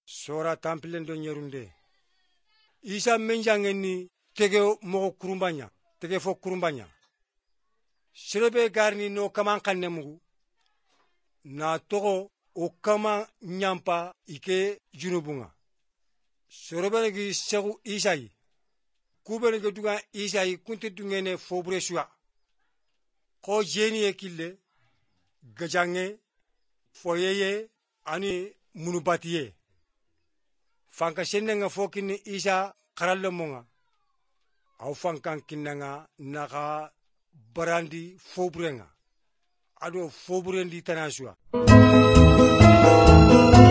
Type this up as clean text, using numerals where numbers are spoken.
sora tampilen do nyerunde isa menjangeni tege mo kurumbanya tege fo kurumbanya sirebe garni no kaman kannemugu na togo o kama nyampa ike junubunga sorobere gi segu isai kubere ge duga isai kunte dungene fobresua ko jeni ekille gajange foyeye ani munubatiye fanka senenga fokini isa karallamonga aw fankan kinanga naka barandi fobrenga ado fobrendi tanasua